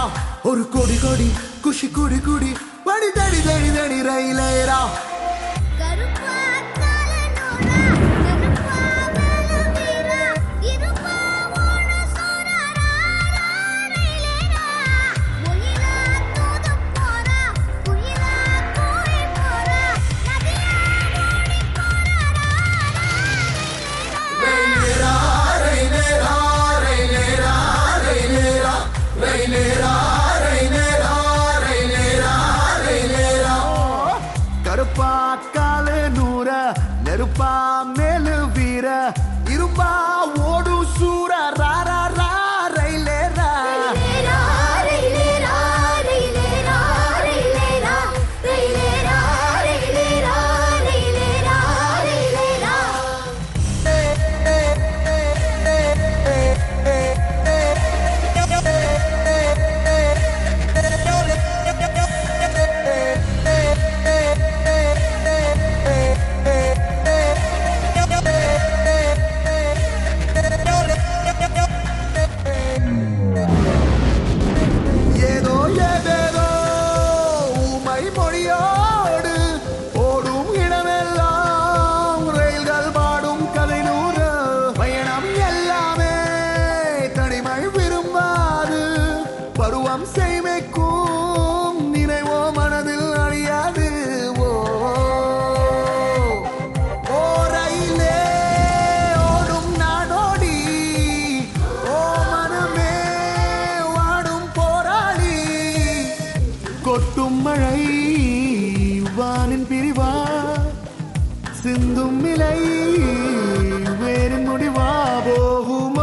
ஒரு கொடி கொடி குஷி குடி குடி படி தடி தடி தடி ரயிலேரா கருப்பா காலு நூற நெருப்பா மேலு வீர இருப்பா ஓடு சூர ராரா ரா ரயிலேரா பருவம் செய்மைக்கும் நினைவோ மனதில் அழியாது ஓ ரயிலே ஓடும் நாடோடி ஓ மனமே வாடும் போராளி கொட்டும் மழை வானின் பிரிவா சிந்தும் இலை வேரின் முடிவா போகுமா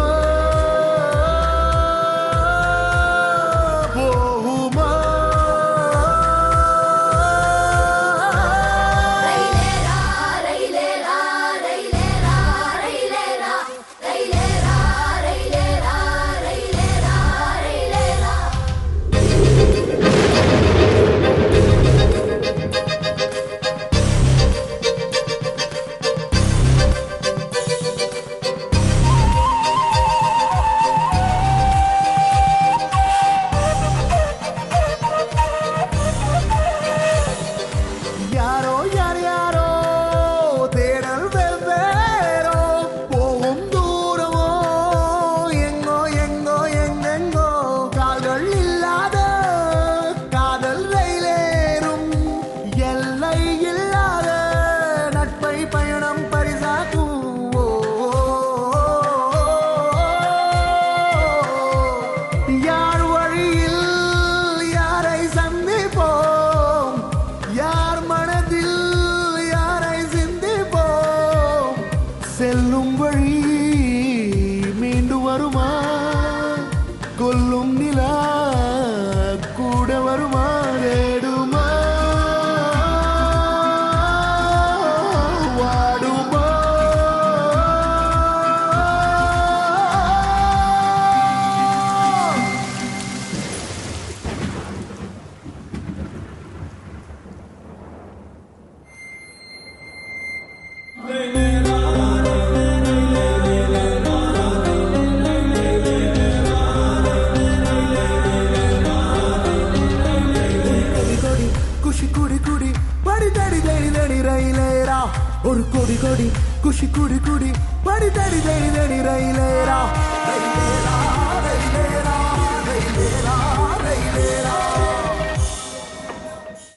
செல்லும் வழி மீண்டு வருமா கொல்லும் நிலா கூட வருமா தேடுமா வாடுமா ஒரு கொடி கொடி குஷி குடி குடி படி தடி தடி தடி ரயிலேரா